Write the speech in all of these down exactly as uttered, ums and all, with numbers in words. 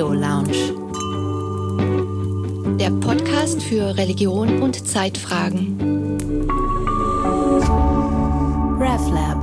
Theo Lounge. Der Podcast für Religion und Zeitfragen. RevLab.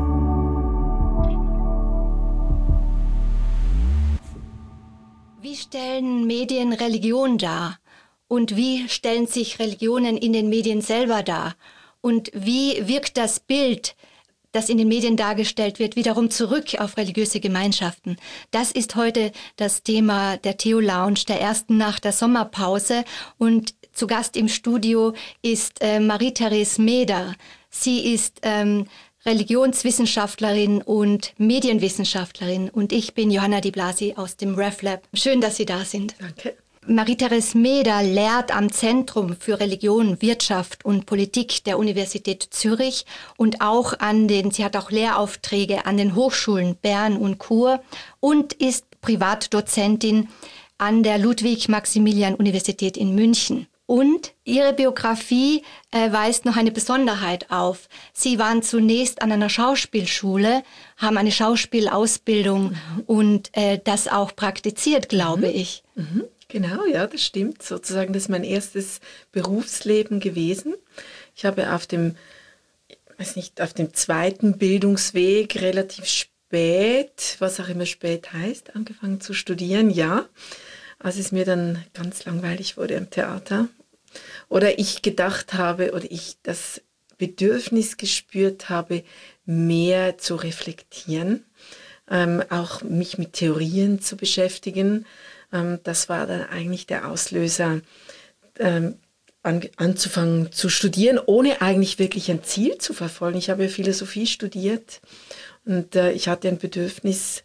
Wie stellen Medien Religion dar? Und wie stellen sich Religionen in den Medien selber dar? Und wie wirkt das Bild, das in den Medien dargestellt wird, wiederum zurück auf religiöse Gemeinschaften? Das ist heute das Thema der Theo Lounge, der ersten nach der Sommerpause. Und zu Gast im Studio ist äh, Marie-Therese Meder. Sie ist ähm, Religionswissenschaftlerin und Medienwissenschaftlerin. Und ich bin Johanna Di Blasi aus dem RevLab. Schön, dass Sie da sind. Danke. Marie-Therese Meder lehrt am Zentrum für Religion, Wirtschaft und Politik der Universität Zürich und auch an den, sie hat auch Lehraufträge an den Hochschulen Bern und Chur und ist Privatdozentin an der Ludwig-Maximilian-Universität in München. Und ihre Biografie äh, weist noch eine Besonderheit auf. Sie waren zunächst an einer Schauspielschule, haben eine Schauspielausbildung mhm. und äh, das auch praktiziert, glaube mhm. ich. Mhm. Genau, ja, das stimmt. Sozusagen, das ist mein erstes Berufsleben gewesen. Ich habe auf dem, ich weiß nicht, auf dem zweiten Bildungsweg relativ spät, was auch immer spät heißt, angefangen zu studieren, ja. Als es mir dann ganz langweilig wurde am Theater. Oder ich gedacht habe, oder ich das Bedürfnis gespürt habe, mehr zu reflektieren, ähm, auch mich mit Theorien zu beschäftigen. Das war dann eigentlich der Auslöser, ähm, an, anzufangen zu studieren, ohne eigentlich wirklich ein Ziel zu verfolgen. Ich habe ja Philosophie studiert und äh, ich hatte ein Bedürfnis,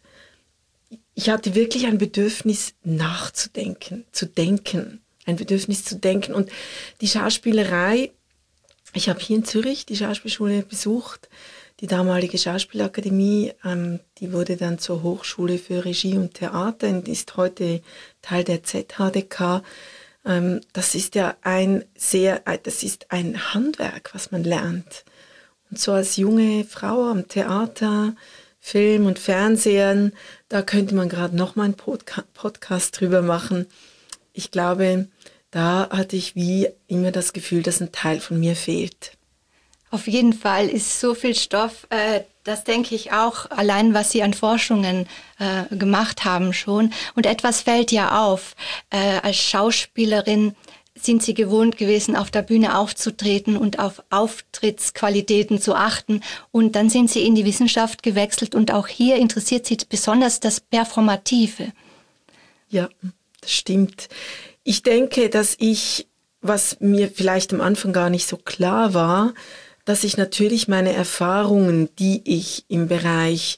ich hatte wirklich ein Bedürfnis nachzudenken, zu denken, ein Bedürfnis zu denken. Und die Schauspielerei, ich habe hier in Zürich die Schauspielschule besucht, die damalige Schauspielakademie, ähm, die wurde dann zur Hochschule für Regie und Theater und ist heute Teil der Z H D K. Ähm, das ist ja ein sehr, das ist ein Handwerk, was man lernt. Und so als junge Frau am Theater, Film und Fernsehen, da könnte man gerade noch mal einen Podca- Podcast drüber machen. Ich glaube, da hatte ich wie immer das Gefühl, dass ein Teil von mir fehlt. Auf jeden Fall ist so viel Stoff, äh, das denke ich auch, allein was Sie an Forschungen äh, gemacht haben schon. Und etwas fällt ja auf. Äh, als Schauspielerin sind Sie gewohnt gewesen, auf der Bühne aufzutreten und auf Auftrittsqualitäten zu achten. Und dann sind Sie in die Wissenschaft gewechselt und auch hier interessiert Sie besonders das Performative. Ja, das stimmt. Ich denke, dass ich, was mir vielleicht am Anfang gar nicht so klar war, dass ich natürlich meine Erfahrungen, die ich im Bereich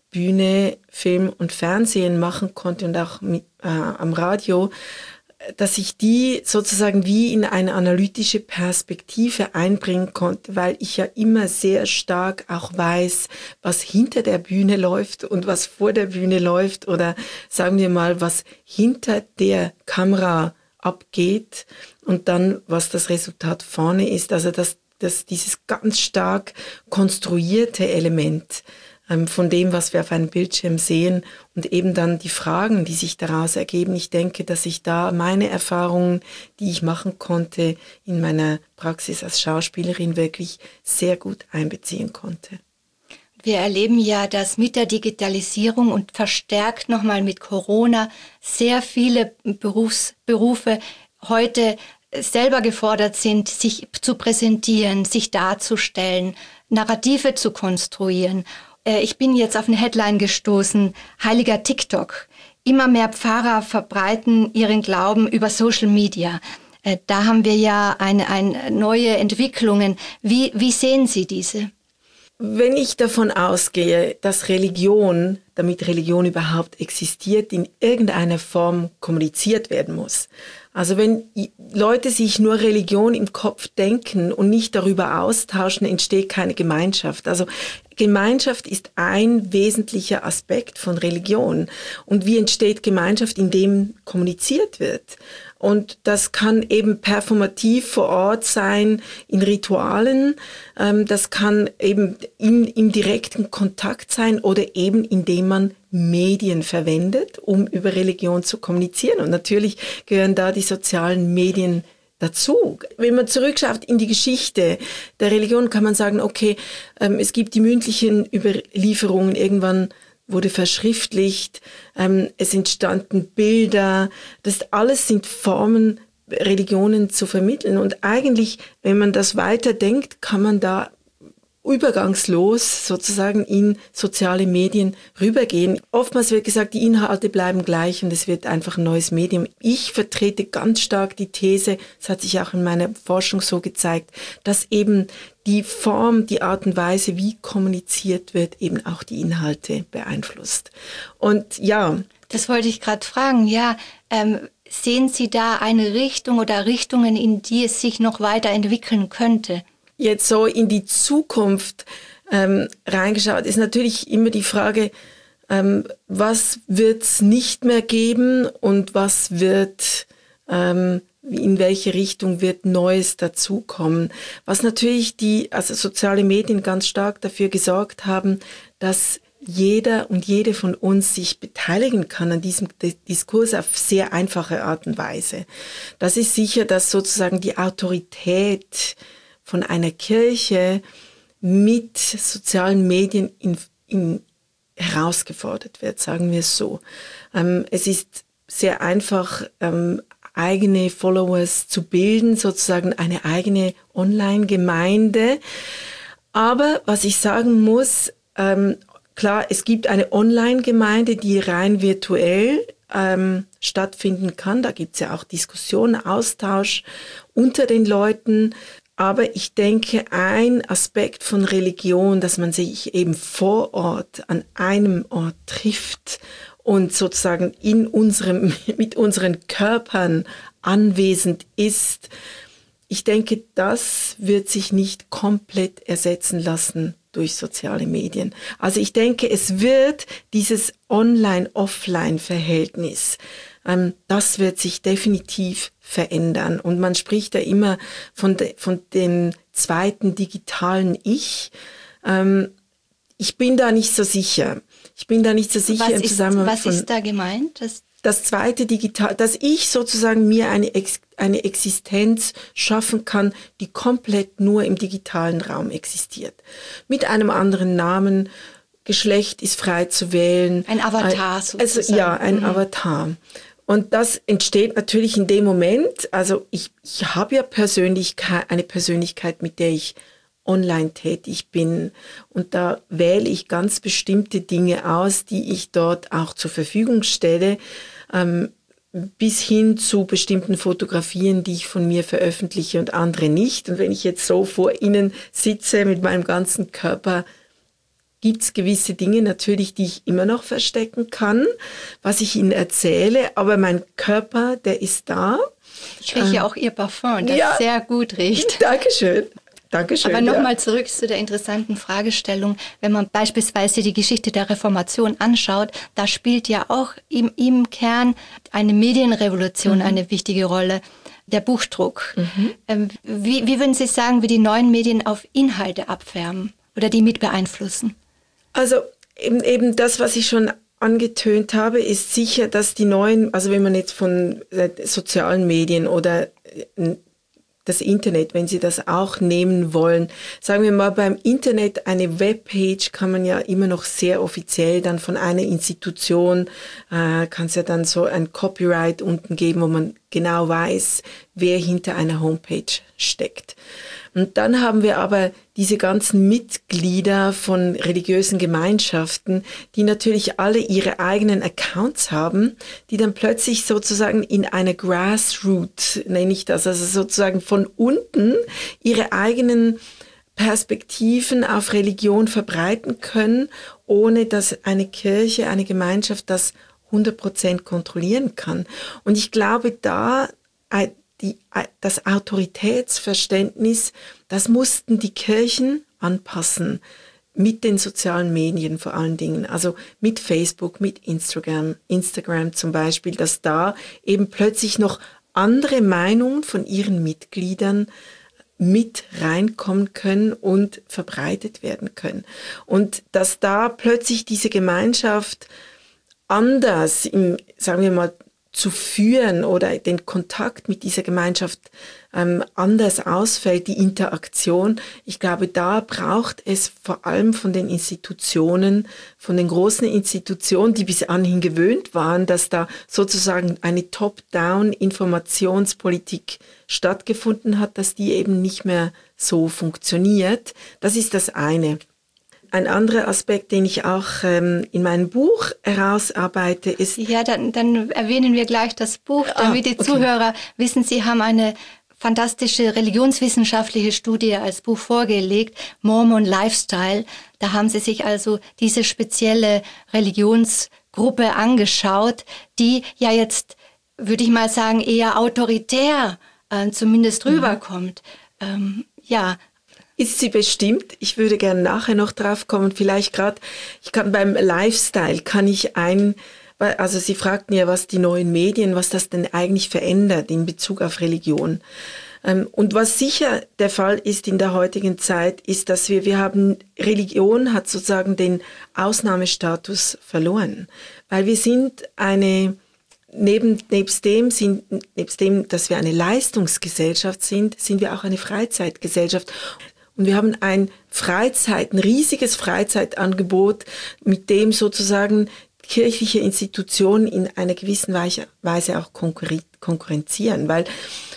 Bühne, Film und Fernsehen machen konnte und auch mit, äh, am Radio, dass ich die sozusagen wie in eine analytische Perspektive einbringen konnte, weil ich ja immer sehr stark auch weiß, was hinter der Bühne läuft und was vor der Bühne läuft oder sagen wir mal, was hinter der Kamera abgeht und dann, was das Resultat vorne ist. Also das dass dieses ganz stark konstruierte Element ähm, von dem, was wir auf einem Bildschirm sehen und eben dann die Fragen, die sich daraus ergeben. Ich denke, dass ich da meine Erfahrungen, die ich machen konnte, in meiner Praxis als Schauspielerin wirklich sehr gut einbeziehen konnte. Wir erleben ja, dass mit der Digitalisierung und verstärkt nochmal mit Corona sehr viele Berufs- Berufe heute selber gefordert sind, sich zu präsentieren, sich darzustellen, Narrative zu konstruieren. Ich bin jetzt auf eine Headline gestoßen, heiliger TikTok. Immer mehr Pfarrer verbreiten ihren Glauben über Social Media. Da haben wir ja eine, eine neue Entwicklungen. Wie, wie sehen Sie diese? Wenn ich davon ausgehe, dass Religion, damit Religion überhaupt existiert, in irgendeiner Form kommuniziert werden muss. Also wenn Leute sich nur Religion im Kopf denken und nicht darüber austauschen, entsteht keine Gemeinschaft. Also Gemeinschaft ist ein wesentlicher Aspekt von Religion. Und wie entsteht Gemeinschaft, indem kommuniziert wird? Und das kann eben performativ vor Ort sein, in Ritualen. Das kann eben in, im direkten Kontakt sein oder eben indem man Medien verwendet, um über Religion zu kommunizieren. Und natürlich gehören da die sozialen Medien dazu. Wenn man zurückschaut in die Geschichte der Religion, kann man sagen, okay, ähm, es gibt die mündlichen Überlieferungen, irgendwann wurde verschriftlicht, ähm, es entstanden Bilder, das alles sind Formen, Religionen zu vermitteln. Und eigentlich, wenn man das weiterdenkt, kann man da übergangslos sozusagen in soziale Medien rübergehen. Oftmals wird gesagt, die Inhalte bleiben gleich und es wird einfach ein neues Medium. Ich vertrete ganz stark die These, das hat sich auch in meiner Forschung so gezeigt, dass eben die Form, die Art und Weise, wie kommuniziert wird, eben auch die Inhalte beeinflusst. Und ja. Das wollte ich gerade fragen, ja, ähm, sehen Sie da eine Richtung oder Richtungen, in die es sich noch weiterentwickeln könnte? Jetzt so in die Zukunft ähm, reingeschaut, ist natürlich immer die Frage, ähm, was wird es nicht mehr geben und was wird, ähm, in welche Richtung wird Neues dazukommen. Was natürlich die, also soziale Medien ganz stark dafür gesorgt haben, dass jeder und jede von uns sich beteiligen kann an diesem Diskurs auf sehr einfache Art und Weise. Das ist sicher, dass sozusagen die Autorität von einer Kirche mit sozialen Medien in, in herausgefordert wird, sagen wir es so. Ähm, es ist sehr einfach, ähm, eigene Followers zu bilden, sozusagen eine eigene Online-Gemeinde. Aber was ich sagen muss, ähm, klar, es gibt eine Online-Gemeinde, die rein virtuell ähm, stattfinden kann. Da gibt es ja auch Diskussionen, Austausch unter den Leuten. Aber ich denke, ein Aspekt von Religion, dass man sich eben vor Ort an einem Ort trifft und sozusagen in unserem, mit unseren Körpern anwesend ist, ich denke, das wird sich nicht komplett ersetzen lassen durch soziale Medien. Also ich denke, es wird dieses Online-Offline-Verhältnis, ähm, das wird sich definitiv verändern. Und man spricht ja immer von, de, von dem zweiten digitalen Ich. Ähm, ich bin da nicht so sicher. Ich bin da nicht so sicher was im ist, Zusammenhang was von... ist da gemeint? Das, das zweite digital, dass ich sozusagen mir eine, Ex, eine Existenz schaffen kann, die komplett nur im digitalen Raum existiert. Mit einem anderen Namen, Geschlecht ist frei zu wählen. Ein Avatar sozusagen. Also ja, ein mhm. Avatar. Und das entsteht natürlich in dem Moment, also ich, ich habe ja Persönlichkeit, eine Persönlichkeit, mit der ich online tätig bin. Und da wähle ich ganz bestimmte Dinge aus, die ich dort auch zur Verfügung stelle, ähm, bis hin zu bestimmten Fotografien, die ich von mir veröffentliche und andere nicht. Und wenn ich jetzt so vor Ihnen sitze mit meinem ganzen Körper, gibt es gewisse Dinge natürlich, die ich immer noch verstecken kann, was ich Ihnen erzähle, aber mein Körper, der ist da. Ich rieche ja ähm, auch Ihr Parfum, das ja, sehr gut riecht. Dankeschön. Dankeschön. Aber nochmal ja. zurück zu der interessanten Fragestellung, wenn man beispielsweise die Geschichte der Reformation anschaut, da spielt ja auch im, im Kern eine Medienrevolution mhm. eine wichtige Rolle, der Buchdruck. Mhm. Ähm, wie, wie würden Sie sagen, wie die neuen Medien auf Inhalte abfärben oder die mit beeinflussen? Also eben, eben das, was ich schon angetönt habe, ist sicher, dass die neuen, also wenn man jetzt von äh, sozialen Medien oder äh, das Internet, wenn Sie das auch nehmen wollen, sagen wir mal, beim Internet eine Webpage kann man ja immer noch sehr offiziell dann von einer Institution, äh, kann es ja dann so ein Copyright unten geben, wo man genau weiß, wer hinter einer Homepage steckt. Und dann haben wir aber diese ganzen Mitglieder von religiösen Gemeinschaften, die natürlich alle ihre eigenen Accounts haben, die dann plötzlich sozusagen in einer Grassroot, nenne ich das, also sozusagen von unten ihre eigenen Perspektiven auf Religion verbreiten können, ohne dass eine Kirche, eine Gemeinschaft das hundert Prozent kontrollieren kann. Und ich glaube, da die, das Autoritätsverständnis, das mussten die Kirchen anpassen. mit den sozialen Medien vor allen Dingen, also mit Facebook, mit Instagram, Instagram zum Beispiel, dass da eben plötzlich noch andere Meinungen von ihren Mitgliedern mit reinkommen können und verbreitet werden können. Und dass da plötzlich diese Gemeinschaft anders, im, sagen wir mal, zu führen oder den Kontakt mit dieser Gemeinschaft ähm, anders ausfällt, die Interaktion. Ich glaube, da braucht es vor allem von den Institutionen, von den großen Institutionen, die bis anhin gewöhnt waren, dass da sozusagen eine Top-Down-Informationspolitik stattgefunden hat, dass die eben nicht mehr so funktioniert. Das ist das eine. Ein anderer Aspekt, den ich auch ähm, in meinem Buch herausarbeite, ist... Ja, dann, dann erwähnen wir gleich das Buch, damit ah, die okay. Zuhörer wissen, Sie haben eine fantastische religionswissenschaftliche Studie als Buch vorgelegt, Mormon Lifestyle. Da haben Sie sich also diese spezielle Religionsgruppe angeschaut, die ja jetzt, würde ich mal sagen, eher autoritär äh, zumindest rüberkommt. Mhm. Ähm, ja, Ist sie bestimmt. Ich würde gerne nachher noch drauf kommen. Vielleicht gerade, ich kann beim Lifestyle, kann ich ein, also Sie fragten ja, was die neuen Medien, was das denn eigentlich verändert in Bezug auf Religion. Und was sicher der Fall ist in der heutigen Zeit, ist, dass wir, wir haben, Religion hat sozusagen den Ausnahmestatus verloren. Weil wir sind eine, Neben, nebst dem sind, nebst dem, dass wir eine Leistungsgesellschaft sind, sind wir auch eine Freizeitgesellschaft. Und wir haben ein Freizeit, ein riesiges Freizeitangebot, mit dem sozusagen kirchliche Institutionen in einer gewissen Weise auch konkurrenzieren, weil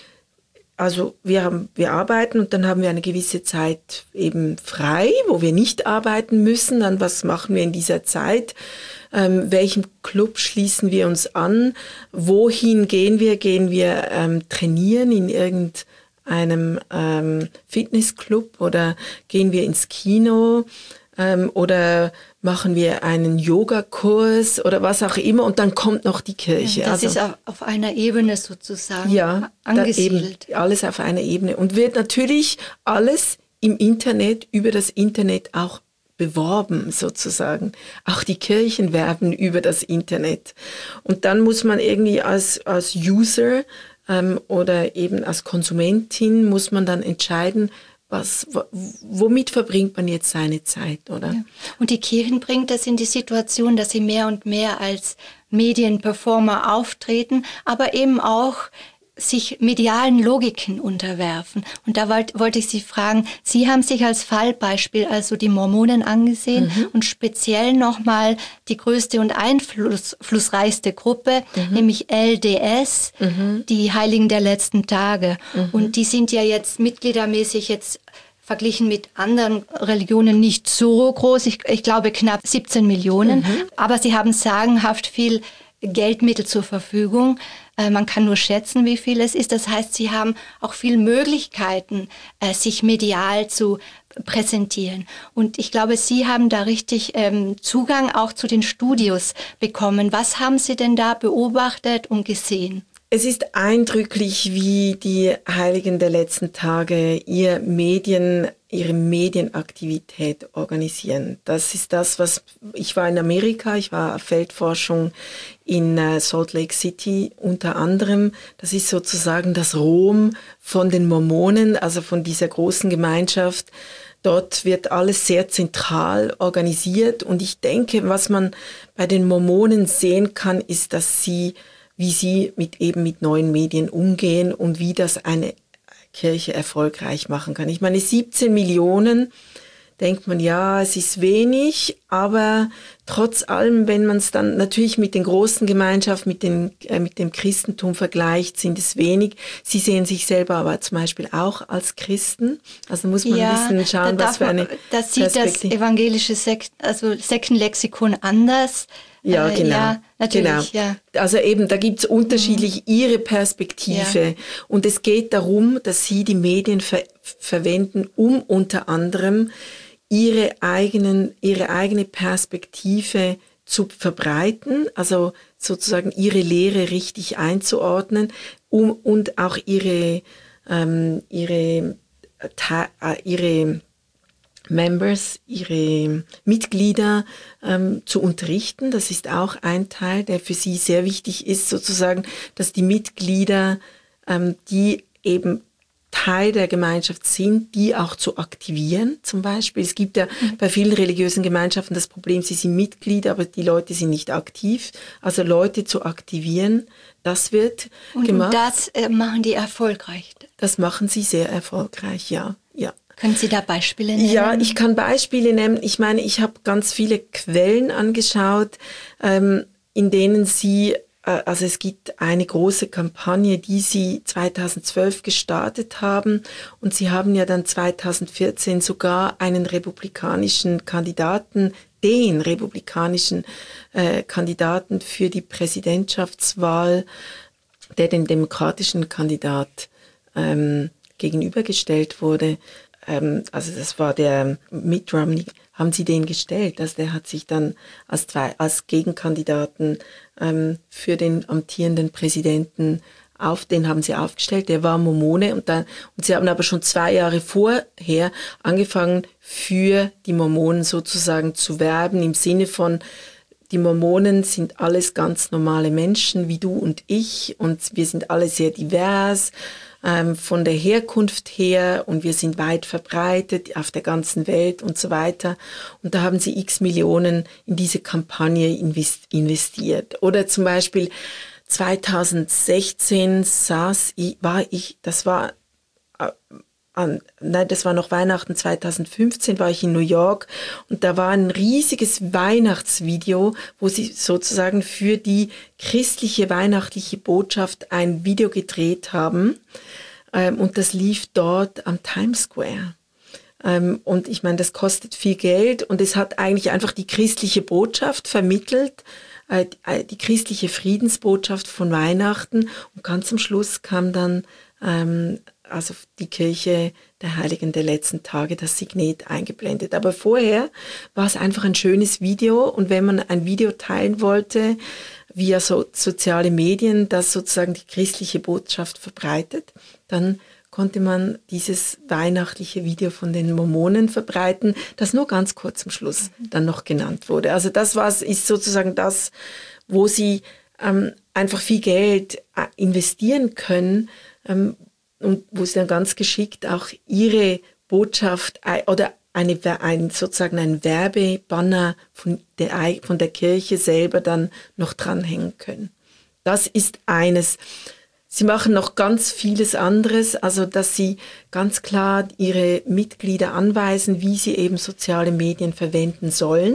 also wir haben, wir arbeiten und dann haben wir eine gewisse Zeit eben frei, wo wir nicht arbeiten müssen. Dann was machen wir in dieser Zeit? Ähm, welchem Club schließen wir uns an? Wohin gehen wir? Gehen wir ähm, trainieren in irgendeinem ähm, Fitnessclub oder gehen wir ins Kino ähm, oder machen wir einen Yogakurs oder was auch immer und dann kommt noch die Kirche. Ja, das also, ist auf, auf einer Ebene sozusagen ja, angesiedelt. Eben alles auf einer Ebene und wird natürlich alles im Internet, über das Internet auch beworben sozusagen. Auch die Kirchen werben über das Internet. Und dann muss man irgendwie als, als User ähm, oder eben als Konsumentin muss man dann entscheiden, was, womit verbringt man jetzt seine Zeit, oder? Ja. Und die Kirchen bringt das in die Situation, dass sie mehr und mehr als Medienperformer auftreten, aber eben auch sich medialen Logiken unterwerfen. Und da wollte wollt ich Sie fragen, Sie haben sich als Fallbeispiel also die Mormonen angesehen mhm. und speziell nochmal die größte und einflussreichste Gruppe, mhm. nämlich L D S, mhm. die Heiligen der letzten Tage. Mhm. Und die sind ja jetzt mitgliedermäßig jetzt verglichen mit anderen Religionen nicht so groß. Ich, ich glaube knapp siebzehn Millionen. Mhm. Aber sie haben sagenhaft viel Geldmittel zur Verfügung. Äh, man kann nur schätzen, wie viel es ist. Das heißt, sie haben auch viele Möglichkeiten, äh, sich medial zu präsentieren. Und ich glaube, Sie haben da richtig ähm, Zugang auch zu den Studios bekommen. Was haben Sie denn da beobachtet und gesehen? Es ist eindrücklich, wie die Heiligen der letzten Tage ihr Medien, ihre Medienaktivität organisieren. Das ist das, was ich war in Amerika, ich war auf Feldforschung in Salt Lake City unter anderem. Das ist sozusagen das Rom von den Mormonen, also von dieser großen Gemeinschaft. Dort wird alles sehr zentral organisiert und ich denke, was man bei den Mormonen sehen kann, ist, dass sie wie sie mit eben mit neuen Medien umgehen und wie das eine Kirche erfolgreich machen kann. Ich meine, siebzehn Millionen, denkt man, ja, es ist wenig, aber trotz allem, wenn man es dann natürlich mit den großen Gemeinschaften, mit, den, äh, mit dem Christentum vergleicht, sind es wenig. Sie sehen sich selber aber zum Beispiel auch als Christen. Also muss man ja, ein bisschen schauen, was für eine Das sieht das evangelische Sek- also Sektenlexikon anders. Ja, genau. Ja, natürlich, genau. Ja. Also eben, da gibt's unterschiedlich mhm. ihre Perspektive. Ja. Und es geht darum, dass sie die Medien ver- verwenden, um unter anderem ihre eigenen, ihre eigene Perspektive zu verbreiten, also sozusagen ihre Lehre richtig einzuordnen, um, und auch ihre, ähm, ihre, ta- ihre Members, ihre Mitglieder ähm, zu unterrichten. Das ist auch ein Teil, der für sie sehr wichtig ist, sozusagen, dass die Mitglieder, ähm, die eben Teil der Gemeinschaft sind, die auch zu aktivieren zum Beispiel. Es gibt ja mhm. bei vielen religiösen Gemeinschaften das Problem, sie sind Mitglieder, aber die Leute sind nicht aktiv. Also Leute zu aktivieren, das wird und, gemacht. Und das äh, machen die erfolgreich? Das machen sie sehr erfolgreich, ja, ja. Können Sie da Beispiele nennen? Ja, ich kann Beispiele nennen. Ich meine, ich habe ganz viele Quellen angeschaut, ähm, in denen sie, äh, also es gibt eine große Kampagne, die sie zweitausendzwölf gestartet haben und sie haben ja dann zweitausendvierzehn sogar einen republikanischen Kandidaten, den republikanischen äh, Kandidaten für die Präsidentschaftswahl, der dem demokratischen Kandidat ähm, gegenübergestellt wurde. Also das war der Mitt Romney, haben sie den gestellt. Also der hat sich dann als, zwei, als Gegenkandidaten ähm, für den amtierenden Präsidenten auf, den haben sie aufgestellt. Der war Mormone und dann, und sie haben aber schon zwei Jahre vorher angefangen, für die Mormonen sozusagen zu werben, im Sinne von, die Mormonen sind alles ganz normale Menschen wie du und ich und wir sind alle sehr divers, ähm, von der Herkunft her und wir sind weit verbreitet auf der ganzen Welt und so weiter. Und da haben sie x Millionen in diese Kampagne investiert. Oder zum Beispiel zweitausendsechzehn saß ich, war ich, das war, äh, an, nein, das war noch Weihnachten zweitausendfünfzehn, war ich in New York und da war ein riesiges Weihnachtsvideo, wo sie sozusagen für die christliche weihnachtliche Botschaft ein Video gedreht haben. Ähm, und das lief dort am Times Square. Ähm, und ich meine, das kostet viel Geld und es hat eigentlich einfach die christliche Botschaft vermittelt, äh, die christliche Friedensbotschaft von Weihnachten. Und ganz zum Schluss kam dann ähm, also die Kirche der Heiligen der letzten Tage, das Signet eingeblendet. Aber vorher war es einfach ein schönes Video und wenn man ein Video teilen wollte, via so, soziale Medien, das sozusagen die christliche Botschaft verbreitet, dann konnte man dieses weihnachtliche Video von den Mormonen verbreiten, das nur ganz kurz zum Schluss dann noch genannt wurde. Also das war, ist sozusagen das, wo sie ähm, einfach viel Geld investieren können, ähm, und wo sie dann ganz geschickt auch ihre Botschaft oder eine, ein, sozusagen ein Werbebanner von der, von der Kirche selber dann noch dranhängen können. Das ist eines. Sie machen noch ganz vieles anderes, also dass sie ganz klar ihre Mitglieder anweisen, wie sie eben soziale Medien verwenden sollen.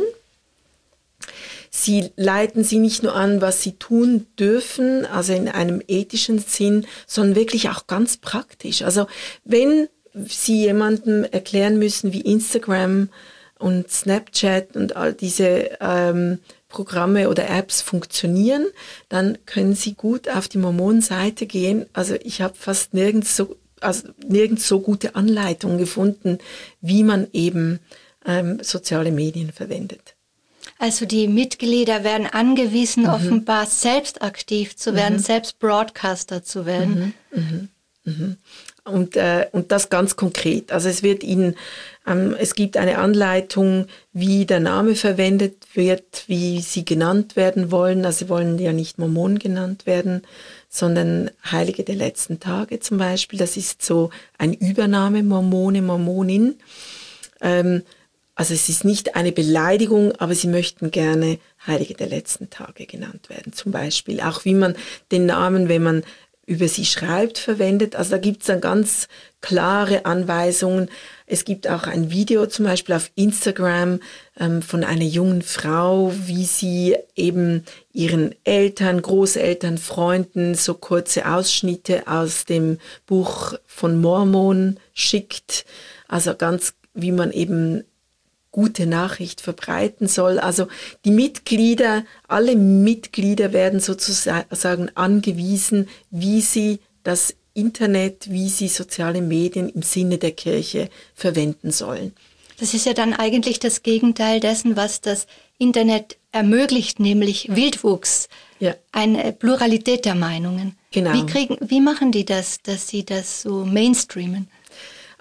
Sie leiten sie nicht nur an, was sie tun dürfen, also in einem ethischen Sinn, sondern wirklich auch ganz praktisch. Also wenn Sie jemandem erklären müssen, wie Instagram und Snapchat und all diese ähm, Programme oder Apps funktionieren, dann können Sie gut auf die Mormon-Seite gehen. Also ich habe fast nirgends so, also nirgends so gute Anleitungen gefunden, wie man eben ähm, soziale Medien verwendet. Also die Mitglieder werden angewiesen, mhm. offenbar selbst aktiv zu werden, mhm. selbst Broadcaster zu werden. Mhm. Mhm. Mhm. Und, äh, und das ganz konkret. Also es wird Ihnen, ähm, es gibt eine Anleitung, wie der Name verwendet wird, wie Sie genannt werden wollen. Also Sie wollen ja nicht Mormon genannt werden, sondern Heilige der letzten Tage zum Beispiel. Das ist so ein Übername, Mormone, Mormonin. Ähm, Also es ist nicht eine Beleidigung, aber sie möchten gerne Heilige der letzten Tage genannt werden. Zum Beispiel auch, wie man den Namen, wenn man über sie schreibt, verwendet. Also da gibt es dann ganz klare Anweisungen. Es gibt auch ein Video zum Beispiel auf Instagram ähm, von einer jungen Frau, wie sie eben ihren Eltern, Großeltern, Freunden so kurze Ausschnitte aus dem Buch von Mormon schickt. Also ganz, wie man eben gute Nachricht verbreiten soll. Also die Mitglieder, alle Mitglieder werden sozusagen angewiesen, wie sie das Internet, wie sie soziale Medien im Sinne der Kirche verwenden sollen. Das ist ja dann eigentlich das Gegenteil dessen, was das Internet ermöglicht, nämlich Wildwuchs, ja. Eine Pluralität der Meinungen. Genau. Wie kriegen, wie machen die das, dass sie das so mainstreamen?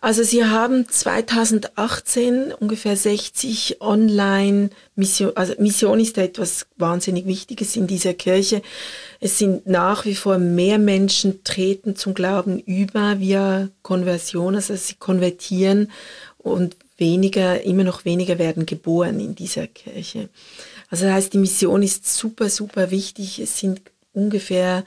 Also Sie haben zweitausendachtzehn ungefähr sechzig Online-Mission, also Mission ist etwas wahnsinnig Wichtiges in dieser Kirche. Es sind nach wie vor mehr Menschen treten zum Glauben über via Konversion, also sie konvertieren und weniger, immer noch weniger werden geboren in dieser Kirche. Also das heißt, die Mission ist super, super wichtig. Es sind ungefähr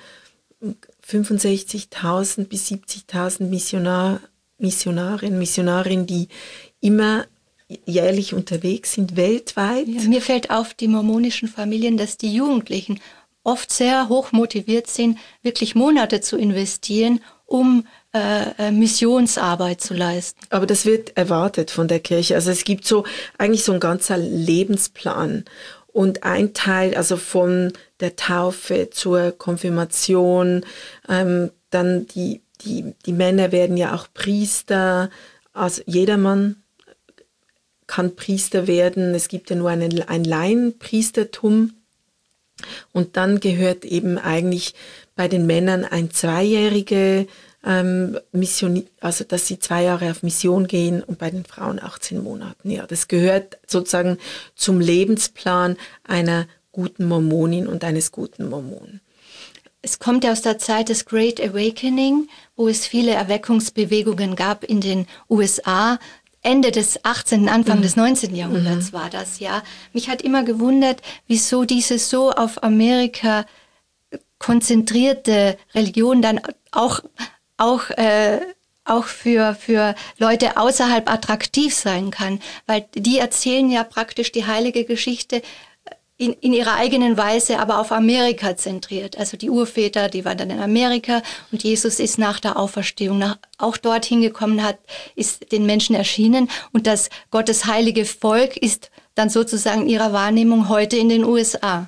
fünfundsechzigtausend bis siebzigtausend Missionar, Missionarinnen, Missionarinnen, die immer jährlich unterwegs sind, weltweit. Ja, mir fällt auf, die mormonischen Familien, dass die Jugendlichen oft sehr hoch motiviert sind, wirklich Monate zu investieren, um äh, Missionsarbeit zu leisten. Aber das wird erwartet von der Kirche. Also es gibt so eigentlich so ein ganzer Lebensplan. Und ein Teil, also von der Taufe zur Konfirmation, ähm, dann die Die, die Männer werden ja auch Priester, also jedermann kann Priester werden. Es gibt ja nur einen, ein Laienpriestertum. Und dann gehört eben eigentlich bei den Männern ein zweijährige ähm, Mission, also dass sie zwei Jahre auf Mission gehen und bei den Frauen achtzehn Monaten. Ja, das gehört sozusagen zum Lebensplan einer guten Mormonin und eines guten Mormonen. Es kommt ja aus der Zeit des Great Awakening, wo es viele Erweckungsbewegungen gab in den U S A. Ende des achtzehnten, Anfang mhm. des neunzehnten Jahrhunderts mhm. war das, ja. Mich hat immer gewundert, wieso diese so auf Amerika konzentrierte Religion dann auch, auch, äh, auch für, für Leute außerhalb attraktiv sein kann. Weil die erzählen ja praktisch die heilige Geschichte In, in ihrer eigenen Weise, aber auf Amerika zentriert. Also die Urväter, die waren dann in Amerika und Jesus ist nach der Auferstehung nach, auch dorthin gekommen, hat, ist den Menschen erschienen und das Gottes heilige Volk ist dann sozusagen in ihrer Wahrnehmung heute in den U S A.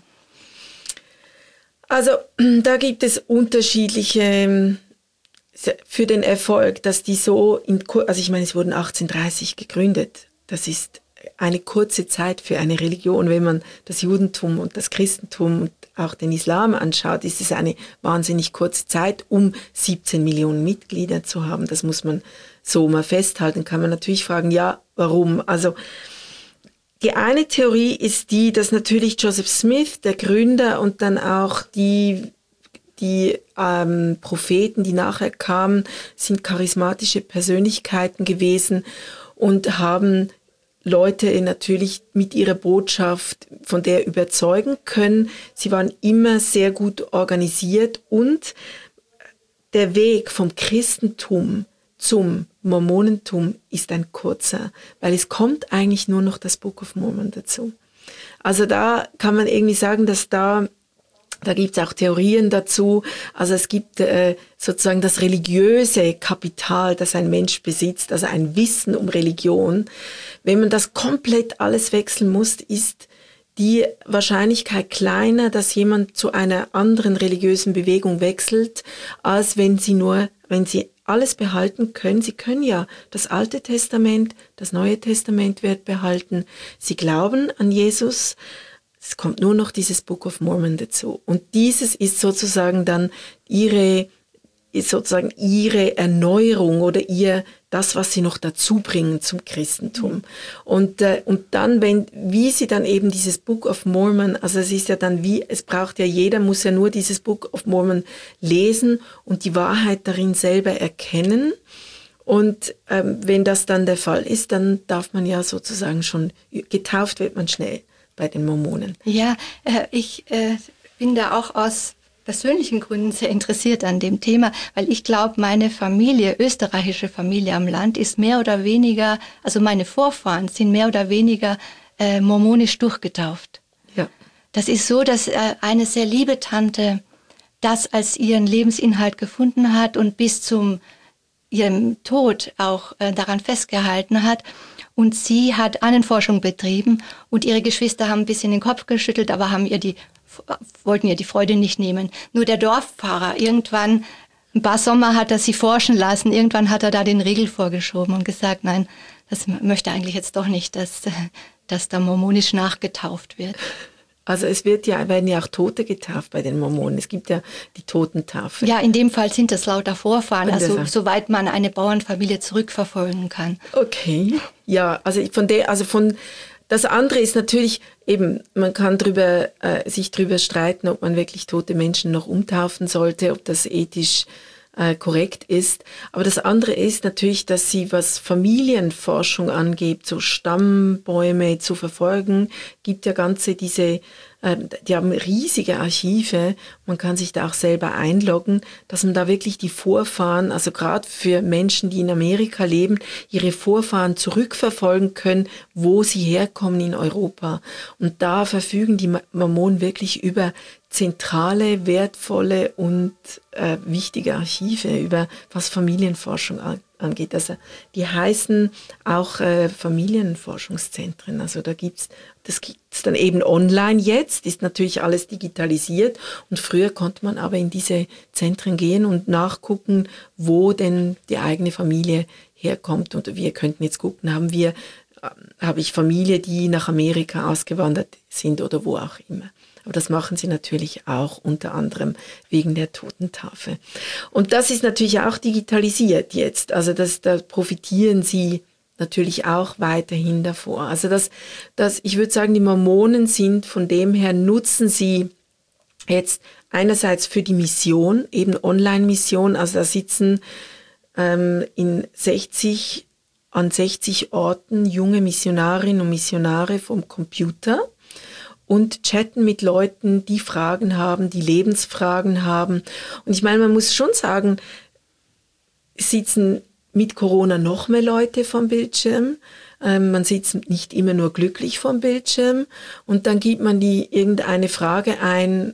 Also da gibt es unterschiedliche für den Erfolg, dass die so, in, also ich meine, es wurden achtzehnhundertdreißig gegründet. Das ist eine kurze Zeit für eine Religion. Wenn man das Judentum und das Christentum und auch den Islam anschaut, ist es eine wahnsinnig kurze Zeit, um siebzehn Millionen Mitglieder zu haben. Das muss man so mal festhalten. Kann man natürlich fragen, ja, warum? Also die eine Theorie ist die, dass natürlich Joseph Smith, der Gründer, und dann auch die Die ähm, Propheten, die nachher kamen, sind charismatische Persönlichkeiten gewesen und haben Leute natürlich mit ihrer Botschaft von der überzeugen können. Sie waren immer sehr gut organisiert und der Weg vom Christentum zum Mormonentum ist ein kurzer, weil es kommt eigentlich nur noch das Book of Mormon dazu. Also da kann man irgendwie sagen, dass da Da gibt es auch Theorien dazu. Also es gibt äh, sozusagen das religiöse Kapital, das ein Mensch besitzt, also ein Wissen um Religion. Wenn man das komplett alles wechseln muss, ist die Wahrscheinlichkeit kleiner, dass jemand zu einer anderen religiösen Bewegung wechselt, als wenn sie nur, wenn sie alles behalten können. Sie können ja das Alte Testament, das Neue Testament wird behalten. Sie glauben an Jesus. Es kommt nur noch dieses Book of Mormon dazu. Und dieses ist sozusagen dann ihre, ist sozusagen ihre Erneuerung oder ihr, das, was sie noch dazu bringen zum Christentum. Mhm. Und, äh, und dann, wenn, wie sie dann eben dieses Book of Mormon, also es ist ja dann wie, es braucht ja jeder, muss ja nur dieses Book of Mormon lesen und die Wahrheit darin selber erkennen. Und ähm, wenn das dann der Fall ist, dann darf man ja sozusagen schon, getauft wird man schnell bei den Mormonen. Ja, äh, ich äh, bin da auch aus persönlichen Gründen sehr interessiert an dem Thema, weil ich glaube, meine Familie, österreichische Familie am Land, ist mehr oder weniger, also meine Vorfahren sind mehr oder weniger äh, mormonisch durchgetauft. Ja. Das ist so, dass äh, eine sehr liebe Tante das als ihren Lebensinhalt gefunden hat und bis zum ihrem Tod auch äh, daran festgehalten hat. Und sie hat Ahnenforschung betrieben und ihre Geschwister haben ein bisschen den Kopf geschüttelt, aber haben ihr die, wollten ihr die Freude nicht nehmen. Nur der Dorfpfarrer, irgendwann, ein paar Sommer hat er sie forschen lassen, irgendwann hat er da den Riegel vorgeschoben und gesagt, nein, das möchte eigentlich jetzt doch nicht, dass, dass da mormonisch nachgetauft wird. Also es wird ja, werden ja auch Tote getauft bei den Mormonen. Es gibt ja die Totentaufe. Ja, in dem Fall sind das lauter Vorfahren, also soweit man eine Bauernfamilie zurückverfolgen kann. Okay, ja, also von der, also von das andere ist natürlich eben, man kann drüber, äh, sich drüber streiten, ob man wirklich tote Menschen noch umtaufen sollte, ob das ethisch äh, korrekt ist. Aber das andere ist natürlich, dass sie, was Familienforschung angeht, so Stammbäume zu verfolgen, gibt ja ganze diese, äh, die haben riesige Archive, man kann sich da auch selber einloggen, dass man da wirklich die Vorfahren, also gerade für Menschen, die in Amerika leben, ihre Vorfahren zurückverfolgen können, wo sie herkommen in Europa. Und da verfügen die Mormonen wirklich über zentrale, wertvolle und äh, wichtige Archive, über was Familienforschung angeht. Also die heißen auch äh, Familienforschungszentren. Also da gibt's, das gibt's dann eben online jetzt, ist natürlich alles digitalisiert und früher konnte man aber in diese Zentren gehen und nachgucken, wo denn die eigene Familie herkommt. Und wir könnten jetzt gucken, haben wir, äh, habe ich Familie, die nach Amerika ausgewandert sind oder wo auch immer. Aber das machen sie natürlich auch unter anderem wegen der Totentaufe. Und das ist natürlich auch digitalisiert jetzt. Also das, da profitieren sie natürlich auch weiterhin davor. Also das, das, ich würde sagen, die Mormonen sind von dem her, nutzen sie jetzt einerseits für die Mission, eben Online-Mission. Also da sitzen ähm, in sechzig, an sechzig Orten junge Missionarinnen und Missionare vom Computer und chatten mit Leuten, die Fragen haben, die Lebensfragen haben. Und ich meine, man muss schon sagen, sitzen mit Corona noch mehr Leute vom Bildschirm. Ähm, man sitzt nicht immer nur glücklich vom Bildschirm. Und dann gibt man die irgendeine Frage ein,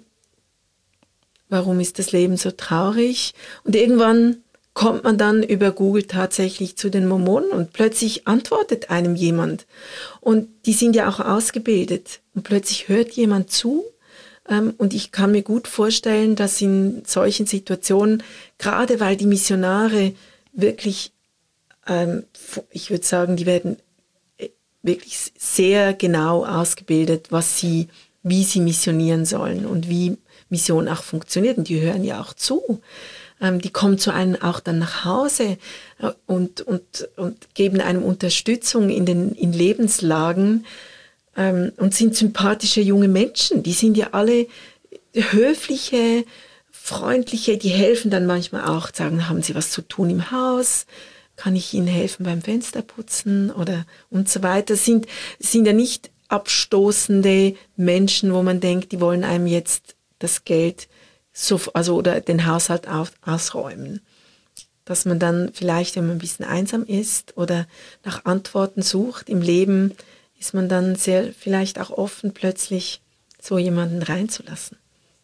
warum ist das Leben so traurig? Und irgendwann kommt man dann über Google tatsächlich zu den Mormonen und plötzlich antwortet einem jemand. Und die sind ja auch ausgebildet. Und plötzlich hört jemand zu. Ähm, und ich kann mir gut vorstellen, dass in solchen Situationen, gerade weil die Missionare wirklich, ähm, ich würde sagen, die werden wirklich sehr genau ausgebildet, was sie, wie sie missionieren sollen und wie Mission auch funktioniert. Und die hören ja auch zu. Die kommen zu einem auch dann nach Hause und, und, und geben einem Unterstützung in den in Lebenslagen ähm, und sind sympathische junge Menschen. Die sind ja alle höfliche, freundliche, die helfen dann manchmal auch, sagen, haben Sie was zu tun im Haus? Kann ich Ihnen helfen beim Fensterputzen oder und so weiter? Sind, sind ja nicht abstoßende Menschen, wo man denkt, die wollen einem jetzt das Geld So, also oder den Haushalt auf, ausräumen. Dass man dann vielleicht, wenn man ein bisschen einsam ist oder nach Antworten sucht im Leben, ist man dann sehr vielleicht auch offen, plötzlich so jemanden reinzulassen.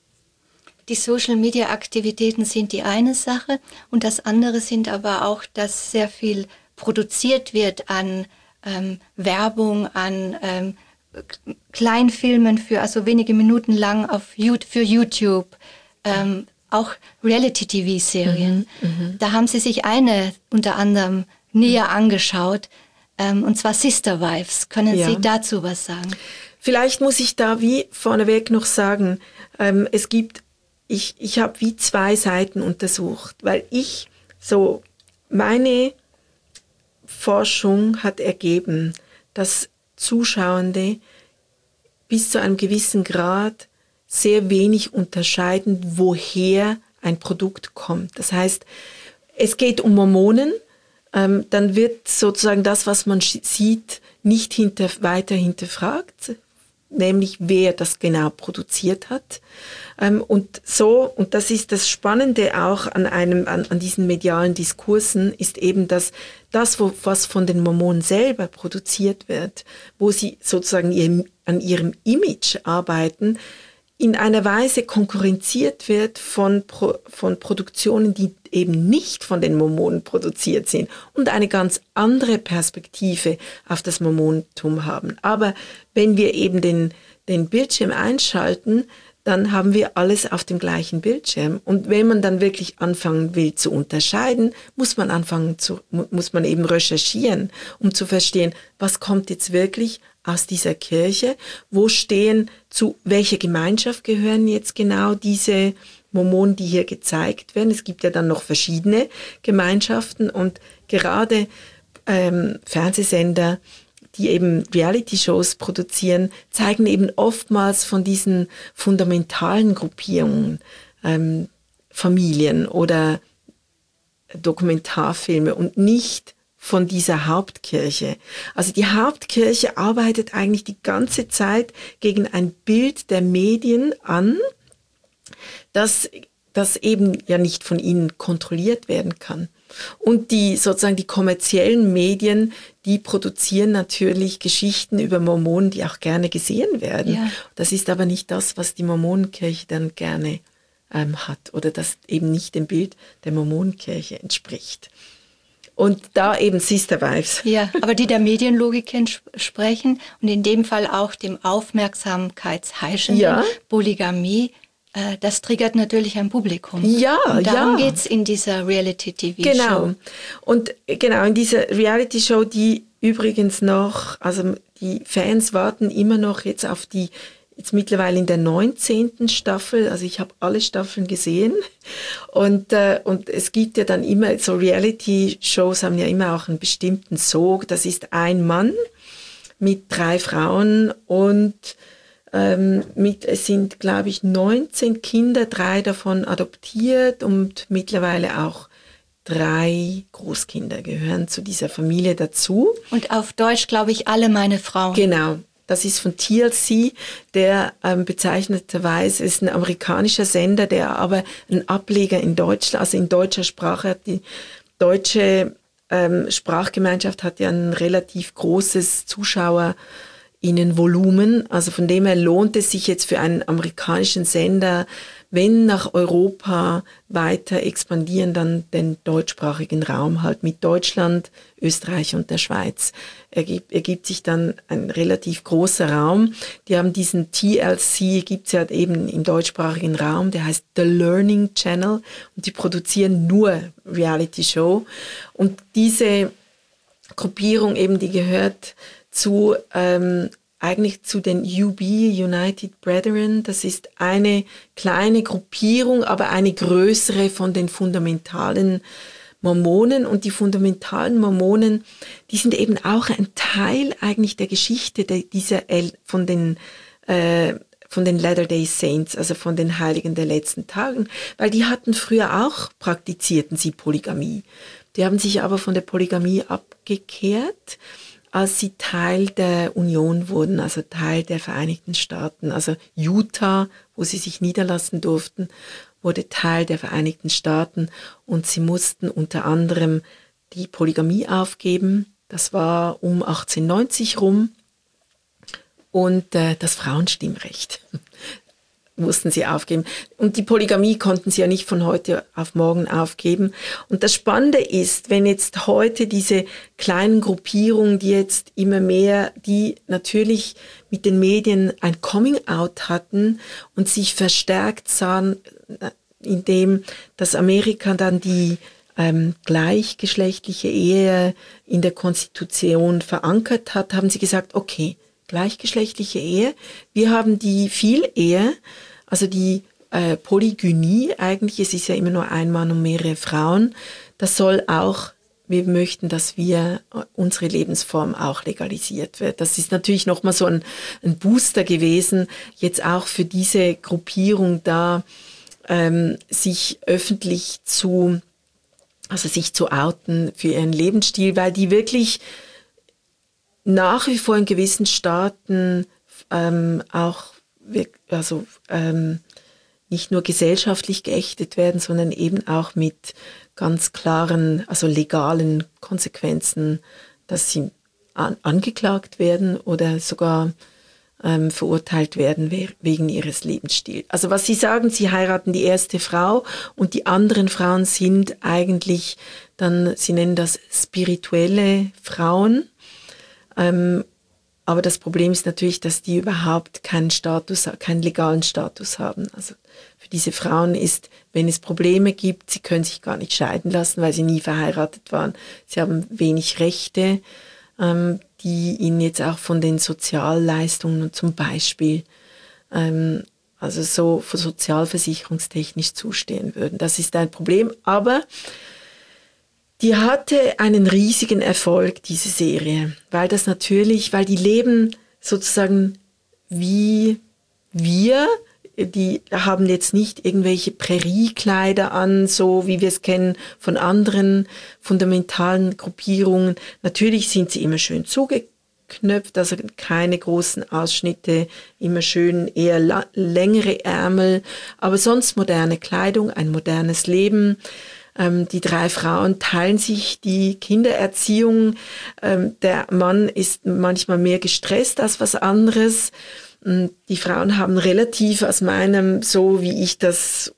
Die Social-Media-Aktivitäten sind die eine Sache und das andere sind aber auch, dass sehr viel produziert wird an ähm, Werbung, an ähm, Kleinfilmen für also wenige Minuten lang auf für YouTube. Ähm, auch Reality-T V-Serien. Mhm, mh. Da haben Sie sich eine unter anderem näher angeschaut, ähm, und zwar Sister Wives. Können ja. Sie dazu was sagen? Vielleicht muss ich da wie vorneweg noch sagen, ähm, es gibt, ich, ich habe wie zwei Seiten untersucht, weil ich so, meine Forschung hat ergeben, dass Zuschauende bis zu einem gewissen Grad sehr wenig unterscheiden, woher ein Produkt kommt. Das heißt, es geht um Mormonen, ähm, dann wird sozusagen das, was man sieht, nicht hinter, weiter hinterfragt, nämlich wer das genau produziert hat. Ähm, und so, und das ist das Spannende auch an einem, an, an diesen medialen Diskursen, ist eben, dass das, wo, was von den Mormonen selber produziert wird, wo sie sozusagen ihrem, an ihrem Image arbeiten, in einer Weise konkurrenziert wird von, Pro, von Produktionen, die eben nicht von den Mormonen produziert sind und eine ganz andere Perspektive auf das Mormonentum haben. Aber wenn wir eben den, den Bildschirm einschalten, dann haben wir alles auf dem gleichen Bildschirm. Und wenn man dann wirklich anfangen will zu unterscheiden, muss man anfangen zu, muss man eben recherchieren, um zu verstehen, was kommt jetzt wirklich aus dieser Kirche? Wo stehen, zu welcher Gemeinschaft gehören jetzt genau diese Mormonen, die hier gezeigt werden? Es gibt ja dann noch verschiedene Gemeinschaften und gerade ähm, Fernsehsender, die eben Reality-Shows produzieren, zeigen eben oftmals von diesen fundamentalen Gruppierungen, ähm, Familien oder Dokumentarfilme und nicht von dieser Hauptkirche. Also die Hauptkirche arbeitet eigentlich die ganze Zeit gegen ein Bild der Medien an, das, das eben ja nicht von ihnen kontrolliert werden kann. Und die sozusagen die kommerziellen Medien, die produzieren natürlich Geschichten über Mormonen, die auch gerne gesehen werden. Ja. Das ist aber nicht das, was die Mormonenkirche dann gerne ähm, hat oder das eben nicht dem Bild der Mormonenkirche entspricht. Und da eben Sister Wives. Ja, aber die der Medienlogik entsprechen und in dem Fall auch dem aufmerksamkeitsheischenden ja. Polygamie. Das triggert natürlich ein Publikum. Ja, und darum ja. geht's in dieser Reality-T V-Show. Genau. Und genau, in dieser Reality-Show, die übrigens noch, also die Fans warten immer noch jetzt auf die, jetzt mittlerweile in der neunzehnten Staffel, also ich habe alle Staffeln gesehen. Und, äh, und es gibt ja dann immer, so Reality-Shows haben ja immer auch einen bestimmten Sog. Das ist ein Mann mit drei Frauen und Ähm, mit, es sind, glaube ich, neunzehn Kinder, drei davon adoptiert und mittlerweile auch drei Großkinder gehören zu dieser Familie dazu. Und auf Deutsch, glaube ich, alle meine Frauen. Genau, das ist von T L C, der ähm, bezeichneterweise ist ein amerikanischer Sender, der aber ein Ableger in Deutschland, also in deutscher Sprache hat. Die deutsche ähm, Sprachgemeinschaft hat ja ein relativ großes Zuschauer Volumen. Also von dem her lohnt es sich jetzt für einen amerikanischen Sender, wenn nach Europa weiter expandieren, dann den deutschsprachigen Raum halt mit Deutschland, Österreich und der Schweiz. Ergibt, ergibt sich dann ein relativ großer Raum. Die haben diesen T L C, gibt es ja eben im deutschsprachigen Raum, der heißt The Learning Channel und die produzieren nur Reality Show. Und diese Gruppierung eben, die gehört zu ähm, eigentlich zu den U B, United Brethren. Das ist eine kleine Gruppierung, aber eine größere von den fundamentalen Mormonen. Und die fundamentalen Mormonen, die sind eben auch ein Teil eigentlich der Geschichte der, dieser El- von den äh, von den Latter-day Saints, also von den Heiligen der letzten Tagen, weil die hatten früher auch, praktizierten sie Polygamie. Die haben sich aber von der Polygamie abgekehrt, als sie Teil der Union wurden, also Teil der Vereinigten Staaten. Also Utah, wo sie sich niederlassen durften, wurde Teil der Vereinigten Staaten und sie mussten unter anderem die Polygamie aufgeben. Das war um achtzehnhundertneunzig rum und äh, das Frauenstimmrecht mussten sie aufgeben. Und die Polygamie konnten sie ja nicht von heute auf morgen aufgeben. Und das Spannende ist, wenn jetzt heute diese kleinen Gruppierungen, die jetzt immer mehr, die natürlich mit den Medien ein Coming-out hatten und sich verstärkt sahen, indem das Amerika dann die ähm, gleichgeschlechtliche Ehe in der Konstitution verankert hat, haben sie gesagt, okay, gleichgeschlechtliche Ehe, wir haben die Vielehe, also die äh, Polygynie eigentlich, es ist ja immer nur ein Mann und mehrere Frauen, das soll auch, wir möchten, dass wir, unsere Lebensform auch legalisiert wird. Das ist natürlich nochmal so ein, ein Booster gewesen, jetzt auch für diese Gruppierung da, ähm, sich öffentlich zu, also sich zu outen für ihren Lebensstil, weil die wirklich nach wie vor in gewissen Staaten ähm, auch also ähm, nicht nur gesellschaftlich geächtet werden, sondern eben auch mit ganz klaren, also legalen Konsequenzen, dass sie an, angeklagt werden oder sogar ähm, verurteilt werden we- wegen ihres Lebensstils. Also was Sie sagen, Sie heiraten die erste Frau und die anderen Frauen sind eigentlich dann, Sie nennen das spirituelle Frauen. Ähm, aber das Problem ist natürlich, dass die überhaupt keinen Status, keinen legalen Status haben. Also für diese Frauen ist, wenn es Probleme gibt, sie können sich gar nicht scheiden lassen, weil sie nie verheiratet waren. Sie haben wenig Rechte. Ähm, die ihnen jetzt auch von den Sozialleistungen zum Beispiel, ähm, also so sozialversicherungstechnisch zustehen würden. Das ist ein Problem, aber die hatte einen riesigen Erfolg, diese Serie, weil das natürlich, weil die leben sozusagen wie wir, die haben jetzt nicht irgendwelche Präriekleider an, so wie wir es kennen von anderen fundamentalen Gruppierungen. Natürlich sind sie immer schön zugeknöpft, also keine großen Ausschnitte, immer schön eher la- längere Ärmel, aber sonst moderne Kleidung, ein modernes Leben. Ähm, die drei Frauen teilen sich die Kindererziehung. Ähm, der Mann ist manchmal mehr gestresst als was anderes. Die Frauen haben relativ aus meinem, so wie ich das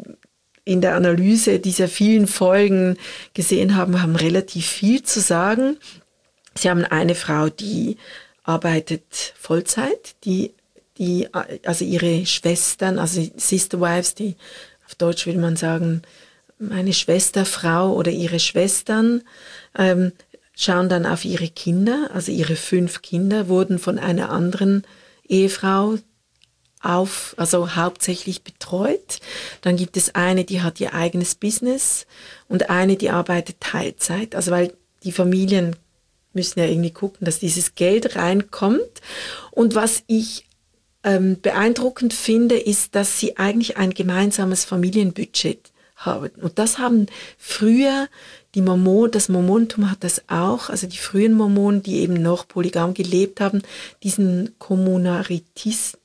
in der Analyse dieser vielen Folgen gesehen habe, haben relativ viel zu sagen. Sie haben eine Frau, die arbeitet Vollzeit, die, die, also ihre Schwestern, also Sister Wives, die auf Deutsch will man sagen, meine Schwesterfrau oder ihre Schwestern, ähm, schauen dann auf ihre Kinder, also ihre fünf Kinder wurden von einer anderen Ehefrau auf, also hauptsächlich betreut. Dann gibt es eine, die hat ihr eigenes Business und eine, die arbeitet Teilzeit. Also weil die Familien müssen ja irgendwie gucken, dass dieses Geld reinkommt. Und was ich ähm, beeindruckend finde, ist, dass sie eigentlich ein gemeinsames Familienbudget haben. Und das haben früher die Mormonen, das Mormontum hat das auch, also die frühen Mormonen, die eben noch polygam gelebt haben, diesen Kommunaritis,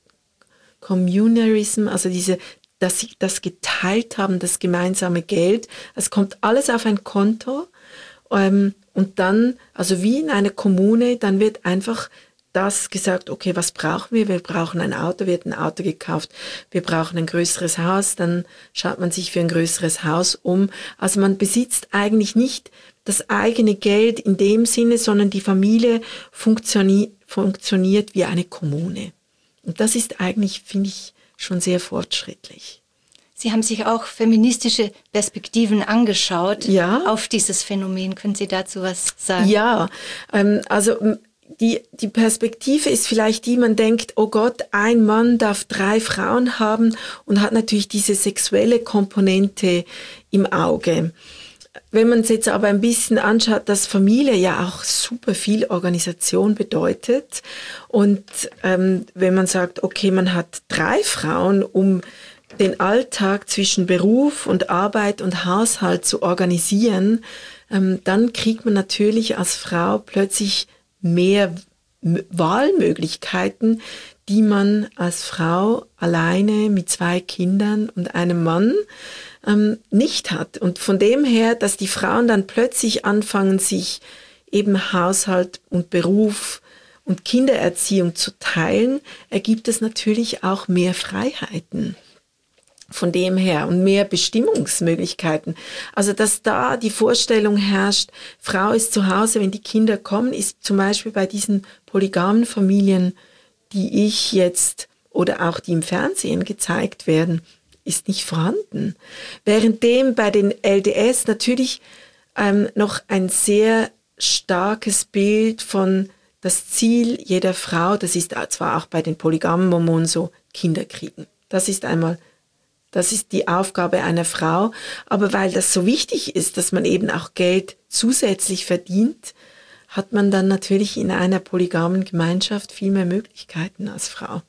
Communarism, also diese, dass sie das geteilt haben, das gemeinsame Geld. Es kommt alles auf ein Konto ähm, und dann, also wie in einer Kommune, dann wird einfach das gesagt, okay, was brauchen wir? Wir brauchen ein Auto, wird ein Auto gekauft, wir brauchen ein größeres Haus, dann schaut man sich für ein größeres Haus um. Also man besitzt eigentlich nicht das eigene Geld in dem Sinne, sondern die Familie funktioni- funktioniert wie eine Kommune. Und das ist eigentlich, finde ich, schon sehr fortschrittlich. Sie haben sich auch feministische Perspektiven angeschaut, ja, auf dieses Phänomen. Können Sie dazu was sagen? Ja, ähm, also Die, die Perspektive ist vielleicht die, man denkt, oh Gott, ein Mann darf drei Frauen haben und hat natürlich diese sexuelle Komponente im Auge. Wenn man es jetzt aber ein bisschen anschaut, dass Familie ja auch super viel Organisation bedeutet und ähm, wenn man sagt, okay, man hat drei Frauen, um den Alltag zwischen Beruf und Arbeit und Haushalt zu organisieren, ähm, dann kriegt man natürlich als Frau plötzlich mehr Wahlmöglichkeiten, die man als Frau alleine mit zwei Kindern und einem Mann ähm, nicht hat. Und von dem her, dass die Frauen dann plötzlich anfangen, sich eben Haushalt und Beruf und Kindererziehung zu teilen, ergibt es natürlich auch mehr Freiheiten. Von dem her und mehr Bestimmungsmöglichkeiten. Also dass da die Vorstellung herrscht, Frau ist zu Hause, wenn die Kinder kommen, ist zum Beispiel bei diesen polygamen Familien, die ich jetzt oder auch die im Fernsehen gezeigt werden, ist nicht vorhanden. Währenddem bei den L D S natürlich ähm, noch ein sehr starkes Bild von das Ziel jeder Frau, das ist zwar auch bei den polygamen Mormonen so, Kinder kriegen. Das ist einmal Das ist die Aufgabe einer Frau. Aber weil das so wichtig ist, dass man eben auch Geld zusätzlich verdient, hat man dann natürlich in einer polygamen Gemeinschaft viel mehr Möglichkeiten als Frau.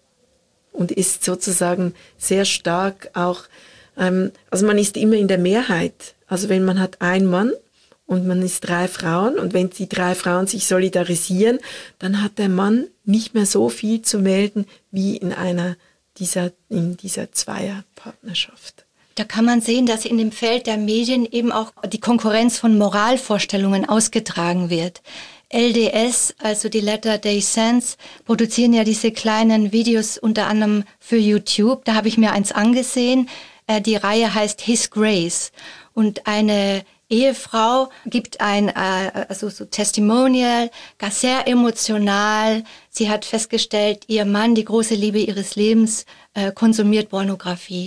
Und ist sozusagen sehr stark auch, ähm, also man ist immer in der Mehrheit. Also wenn man hat einen Mann und man ist drei Frauen und wenn die drei Frauen sich solidarisieren, dann hat der Mann nicht mehr so viel zu melden wie in einer Dieser, in dieser Zweierpartnerschaft. Da kann man sehen, dass in dem Feld der Medien eben auch die Konkurrenz von Moralvorstellungen ausgetragen wird. L D S, also die Latter-day Saints, produzieren ja diese kleinen Videos unter anderem für YouTube. Da habe ich mir eins angesehen. Die Reihe heißt His Grace. Und eine Ehefrau gibt ein also so Testimonial, gar sehr emotional. Sie hat festgestellt, ihr Mann, die große Liebe ihres Lebens, äh, konsumiert Pornografie.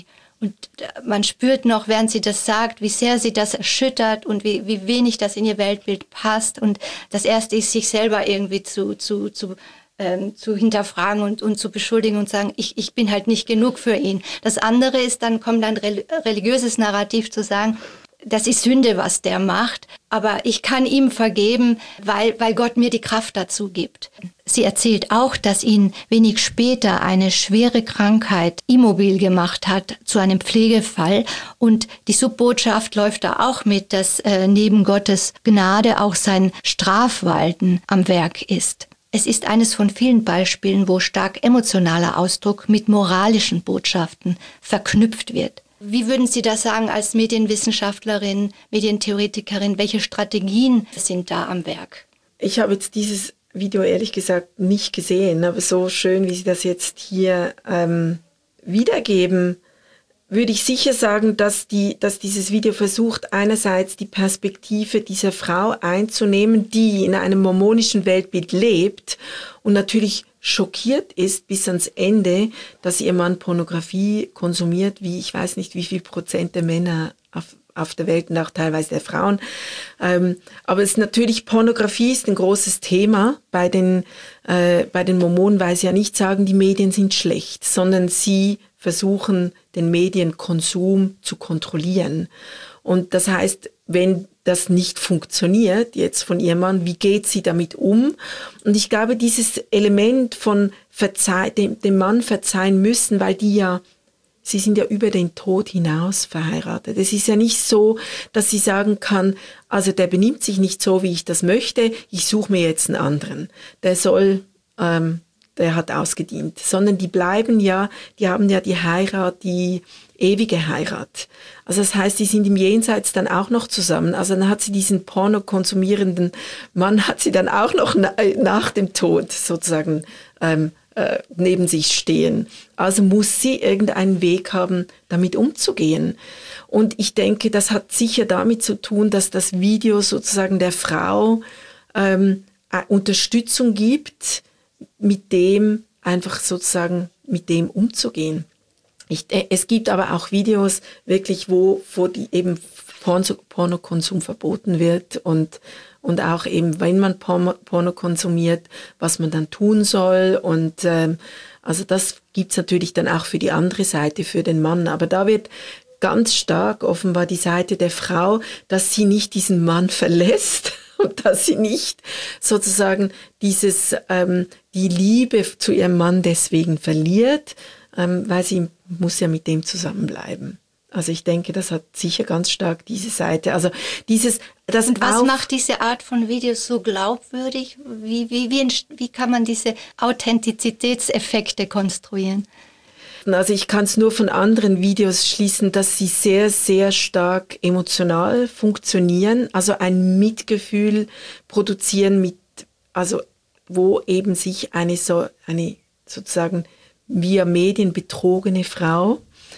Und man spürt noch, während sie das sagt, wie sehr sie das erschüttert und wie, wie wenig das in ihr Weltbild passt. Und das Erste ist, sich selber irgendwie zu, zu, zu, ähm, zu hinterfragen und, und zu beschuldigen und sagen, ich, ich bin halt nicht genug für ihn. Das andere ist, dann kommt ein religiöses Narrativ zu sagen, das ist Sünde, was der macht, aber ich kann ihm vergeben, weil, weil Gott mir die Kraft dazu gibt. Sie erzählt auch, dass ihn wenig später eine schwere Krankheit immobil gemacht hat zu einem Pflegefall. Und die Subbotschaft läuft da auch mit, dass äh, neben Gottes Gnade auch sein Strafwalten am Werk ist. Es ist eines von vielen Beispielen, wo stark emotionaler Ausdruck mit moralischen Botschaften verknüpft wird. Wie würden Sie das sagen als Medienwissenschaftlerin, Medientheoretikerin? Welche Strategien sind da am Werk? Ich habe jetzt dieses Video ehrlich gesagt nicht gesehen, aber so schön, wie Sie das jetzt hier ähm, wiedergeben, würde ich sicher sagen, dass, die, dass dieses Video versucht, einerseits die Perspektive dieser Frau einzunehmen, die in einem mormonischen Weltbild lebt und natürlich schockiert ist bis ans Ende, dass ihr Mann Pornografie konsumiert, wie ich weiß nicht, wie viel Prozent der Männer auf, auf der Welt und auch teilweise der Frauen. Ähm, aber es ist natürlich, Pornografie ist ein großes Thema bei den, äh, bei den Mormonen, weil sie ja nicht sagen, die Medien sind schlecht, sondern sie versuchen, den Medienkonsum zu kontrollieren. Und das heißt, wenn das nicht funktioniert, jetzt von ihrem Mann, wie geht sie damit um? Und ich glaube, dieses Element von Verzeih, dem, dem Mann verzeihen müssen, weil die ja, sie sind ja über den Tod hinaus verheiratet. Es ist ja nicht so, dass sie sagen kann, also der benimmt sich nicht so, wie ich das möchte, ich suche mir jetzt einen anderen. Der soll, ähm, der hat ausgedient. Sondern die bleiben ja, die haben ja die Heirat, die ewige Heirat. Also das heißt, die sind im Jenseits dann auch noch zusammen. Also dann hat sie diesen Porno konsumierenden Mann, hat sie dann auch noch na, nach dem Tod sozusagen ähm, äh, neben sich stehen. Also muss sie irgendeinen Weg haben, damit umzugehen. Und ich denke, das hat sicher damit zu tun, dass das Video sozusagen der Frau ähm, Unterstützung gibt, mit dem einfach sozusagen mit dem umzugehen. Ich, es gibt aber auch Videos wirklich, wo, wo die eben Porno, Pornokonsum verboten wird und, und auch eben, wenn man Porno, Porno konsumiert, was man dann tun soll. Und ähm, also das gibt's natürlich dann auch für die andere Seite, für den Mann. Aber da wird ganz stark offenbar die Seite der Frau, dass sie nicht diesen Mann verlässt und dass sie nicht sozusagen dieses ähm, die Liebe zu ihrem Mann deswegen verliert, ähm, weil sie muss ja mit dem zusammenbleiben. Also ich denke, das hat sicher ganz stark diese Seite. Also dieses, das Und was macht diese Art von Videos so glaubwürdig? Wie, wie, wie, wie kann man diese Authentizitätseffekte konstruieren? Also ich kann es nur von anderen Videos schließen, dass sie sehr, sehr stark emotional funktionieren. Also ein Mitgefühl produzieren mit, also wo eben sich eine so eine sozusagen via Medien betrogene Frau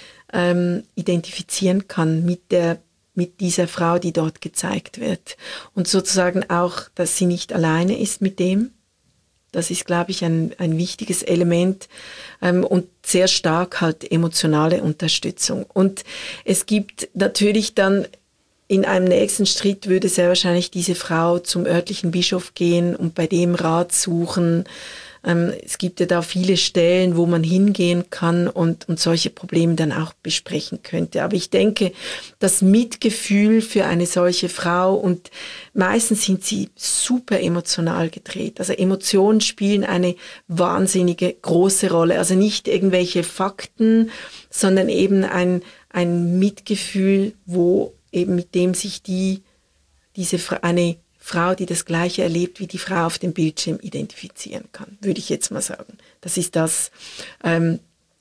ähm, identifizieren kann mit der mit dieser Frau, die dort gezeigt wird. Und sozusagen auch, dass sie nicht alleine ist mit dem. Das ist, glaube ich, ein, ein wichtiges Element ähm, und sehr stark halt emotionale Unterstützung. Und es gibt natürlich dann, in einem nächsten Schritt würde sehr wahrscheinlich diese Frau zum örtlichen Bischof gehen und bei dem Rat suchen. Ähm, es gibt ja da viele Stellen, wo man hingehen kann und, und solche Probleme dann auch besprechen könnte. Aber ich denke, das Mitgefühl für eine solche Frau, und meistens sind sie super emotional gedreht. Also Emotionen spielen eine wahnsinnige große Rolle. Also nicht irgendwelche Fakten, sondern eben ein, ein Mitgefühl, wo eben mit dem sich die, diese eine Frau, die das Gleiche erlebt wie die Frau auf dem Bildschirm, identifizieren kann, würde ich jetzt mal sagen. Das ist das. Ähm,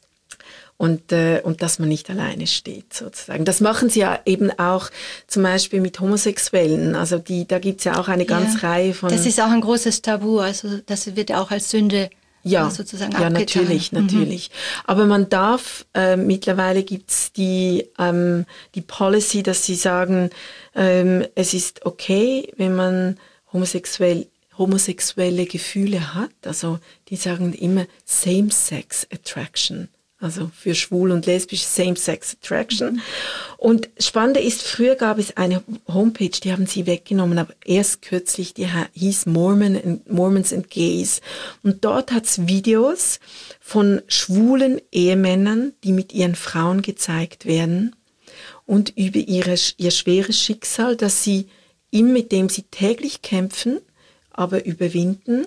und, äh, und dass man nicht alleine steht, sozusagen. Das machen sie ja eben auch zum Beispiel mit Homosexuellen. Also die, da gibt es ja auch eine ganze ja, Reihe von... Das ist auch ein großes Tabu, also das wird auch als Sünde ja, sozusagen ja, abgetan. natürlich, natürlich. Mhm. Aber man darf, äh, mittlerweile gibt's die, ähm, die Policy, dass sie sagen, ähm, es ist okay, wenn man homosexuell, homosexuelle Gefühle hat. Also die sagen immer Same-Sex Attraction. also für schwul und lesbisch, Same-Sex Attraction. Und spannend ist, früher gab es eine Homepage, die haben sie weggenommen, aber erst kürzlich, die hieß Mormon and, Mormons and Gays. Und dort hat es Videos von schwulen Ehemännern, die mit ihren Frauen gezeigt werden und über ihre, ihr schweres Schicksal, dass sie ihm, mit dem sie täglich kämpfen, aber überwinden.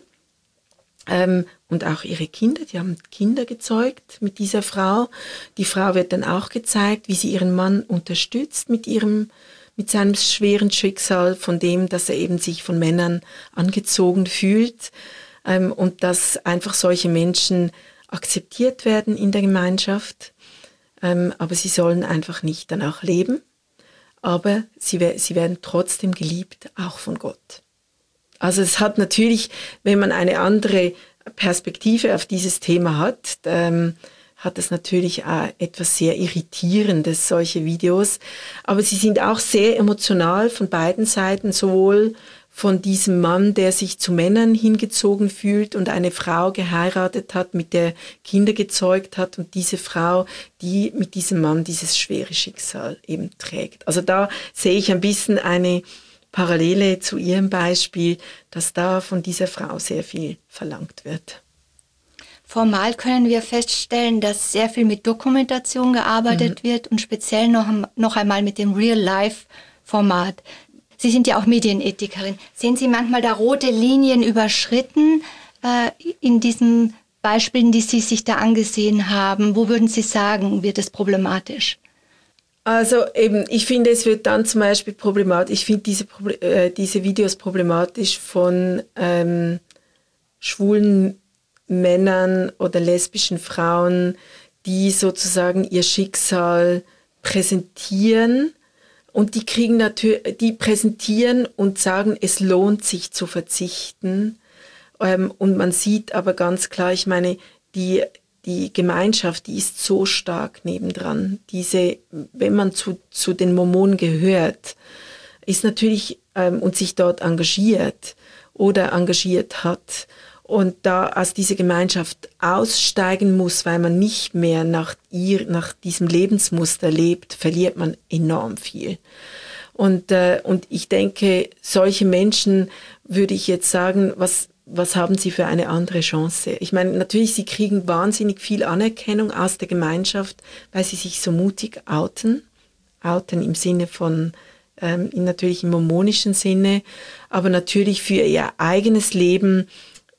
Ähm, und auch ihre Kinder, die haben Kinder gezeugt mit dieser Frau. Die Frau wird dann auch gezeigt, wie sie ihren Mann unterstützt mit ihrem, mit seinem schweren Schicksal, von dem, dass er eben sich von Männern angezogen fühlt, ähm, und dass einfach solche Menschen akzeptiert werden in der Gemeinschaft, ähm, aber sie sollen einfach nicht danach leben, aber sie, sie werden trotzdem geliebt, auch von Gott. Also es hat natürlich, wenn man eine andere Perspektive auf dieses Thema hat, ähm, hat es natürlich auch etwas sehr Irritierendes, solche Videos. Aber sie sind auch sehr emotional von beiden Seiten, sowohl von diesem Mann, der sich zu Männern hingezogen fühlt und eine Frau geheiratet hat, mit der Kinder gezeugt hat, und diese Frau, die mit diesem Mann dieses schwere Schicksal eben trägt. Also da sehe ich ein bisschen eine Parallele zu ihrem Beispiel, dass da von dieser Frau sehr viel verlangt wird. Formal können wir feststellen, dass sehr viel mit Dokumentation gearbeitet mhm. wird und speziell noch, noch einmal mit dem Real-Life-Format. Sie sind ja auch Medienethikerin. Sehen Sie manchmal da rote Linien überschritten äh, in diesen Beispielen, die Sie sich da angesehen haben? Wo würden Sie sagen, wird es problematisch? Also eben, ich finde, es wird dann zum Beispiel problematisch, ich finde diese, äh, diese Videos problematisch von ähm, schwulen Männern oder lesbischen Frauen, die sozusagen ihr Schicksal präsentieren, und die kriegen natürlich, die präsentieren und sagen, es lohnt sich zu verzichten, ähm, und man sieht aber ganz klar, ich meine, die Die Gemeinschaft, die ist so stark nebendran. Diese, wenn man zu, zu den Mormonen gehört, ist natürlich ähm, und sich dort engagiert oder engagiert hat und da aus dieser Gemeinschaft aussteigen muss, weil man nicht mehr nach ihr, nach diesem Lebensmuster lebt, verliert man enorm viel. Und, äh, und ich denke, solche Menschen, würde ich jetzt sagen, was Was haben sie für eine andere Chance? Ich meine, natürlich, sie kriegen wahnsinnig viel Anerkennung aus der Gemeinschaft, weil sie sich so mutig outen. Outen im Sinne von, ähm, natürlich im mormonischen Sinne, aber natürlich für ihr eigenes Leben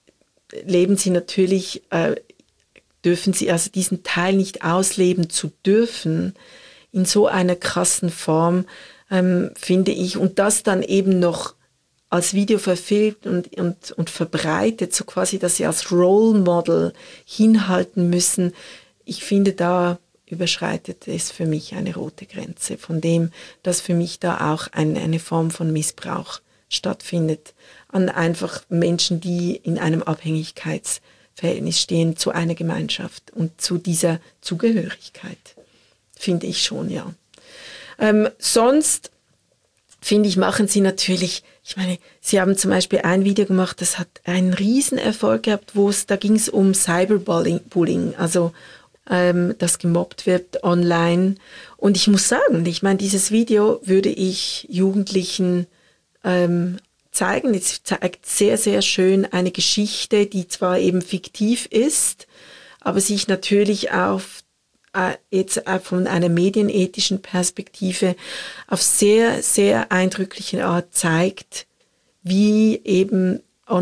leben sie natürlich, äh, dürfen sie also diesen Teil nicht ausleben zu dürfen, in so einer krassen Form, ähm, finde ich. Und das dann eben noch als Video verfilmt und, und, und verbreitet, so quasi, dass sie als Role Model hinhalten müssen. Ich finde, da überschreitet es für mich eine rote Grenze, von dem, dass für mich da auch eine, eine Form von Missbrauch stattfindet an einfach Menschen, die in einem Abhängigkeitsverhältnis stehen zu einer Gemeinschaft und zu dieser Zugehörigkeit, finde ich schon, ja. Ähm, sonst finde ich, machen sie natürlich, ich meine, sie haben zum Beispiel ein Video gemacht, das hat einen riesen Erfolg gehabt, wo es, da ging es um Cyberbullying, also ähm, das gemobbt wird online. Und ich muss sagen, ich meine, dieses Video würde ich Jugendlichen ähm, zeigen. Es zeigt sehr, sehr schön eine Geschichte, die zwar eben fiktiv ist, aber sich natürlich auf jetzt von einer medienethischen Perspektive auf sehr, sehr eindrückliche Art zeigt, wie eben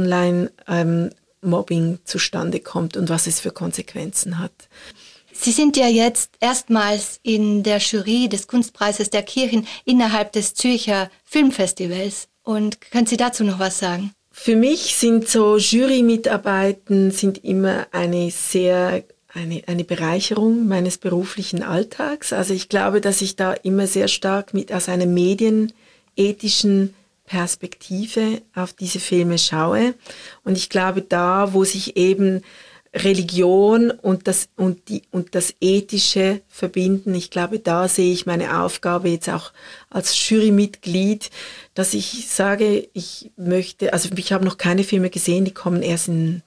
Online-Mobbing ähm, zustande kommt und was es für Konsequenzen hat. Sie sind ja jetzt erstmals in der Jury des Kunstpreises der Kirchen innerhalb des Zürcher Filmfestivals. Und können Sie dazu noch was sagen? Für mich sind so Jurymitarbeiten sind immer eine sehr Eine, eine Bereicherung meines beruflichen Alltags. Also ich glaube, dass ich da immer sehr stark mit aus einer medienethischen Perspektive auf diese Filme schaue. Und ich glaube, da, wo sich eben Religion und das, und die, und das Ethische verbinden, ich glaube, da sehe ich meine Aufgabe jetzt auch als Jurymitglied, dass ich sage, ich möchte, also ich habe noch keine Filme gesehen, die kommen erst in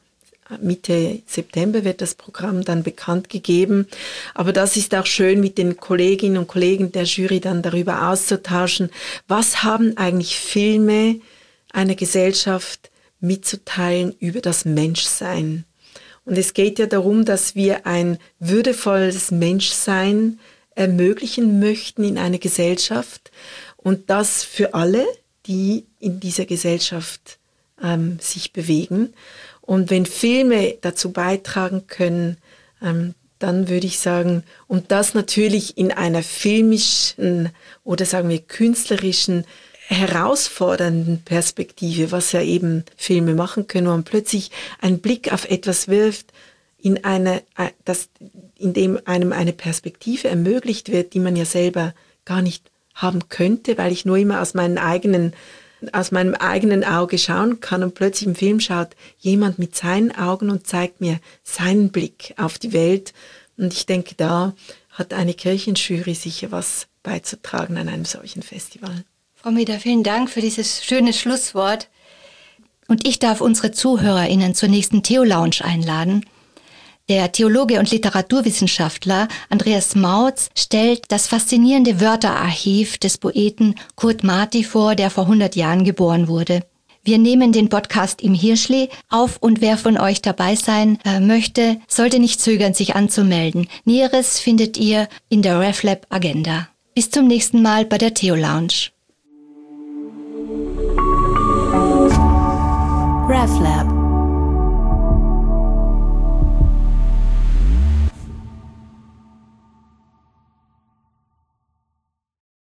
Mitte September wird das Programm dann bekannt gegeben. Aber das ist auch schön, mit den Kolleginnen und Kollegen der Jury dann darüber auszutauschen. Was haben eigentlich Filme einer Gesellschaft mitzuteilen über das Menschsein? Und es geht ja darum, dass wir ein würdevolles Menschsein ermöglichen möchten in einer Gesellschaft. Und das für alle, die in dieser Gesellschaft ähm, sich bewegen. Und wenn Filme dazu beitragen können, ähm, dann würde ich sagen, und das natürlich in einer filmischen oder sagen wir künstlerischen, herausfordernden Perspektive, was ja eben Filme machen können, wo man plötzlich einen Blick auf etwas wirft, in eine, das, in dem einem eine Perspektive ermöglicht wird, die man ja selber gar nicht haben könnte, weil ich nur immer aus meinen eigenen, aus meinem eigenen Auge schauen kann und plötzlich im Film schaut jemand mit seinen Augen und zeigt mir seinen Blick auf die Welt. Und ich denke, da hat eine Kirchenjury sicher was beizutragen an einem solchen Festival. Frau Meder, vielen Dank für dieses schöne Schlusswort. Und ich darf unsere ZuhörerInnen zur nächsten Theo-Lounge einladen. Der Theologe und Literaturwissenschaftler Andreas Mautz stellt das faszinierende Wörterarchiv des Poeten Kurt Marti vor, der vor hundert Jahren geboren wurde. Wir nehmen den Podcast im Hirschli auf und wer von euch dabei sein äh, möchte, sollte nicht zögern, sich anzumelden. Näheres findet ihr in der RefLab Agenda. Bis zum nächsten Mal bei der Theo-Lounge. RefLab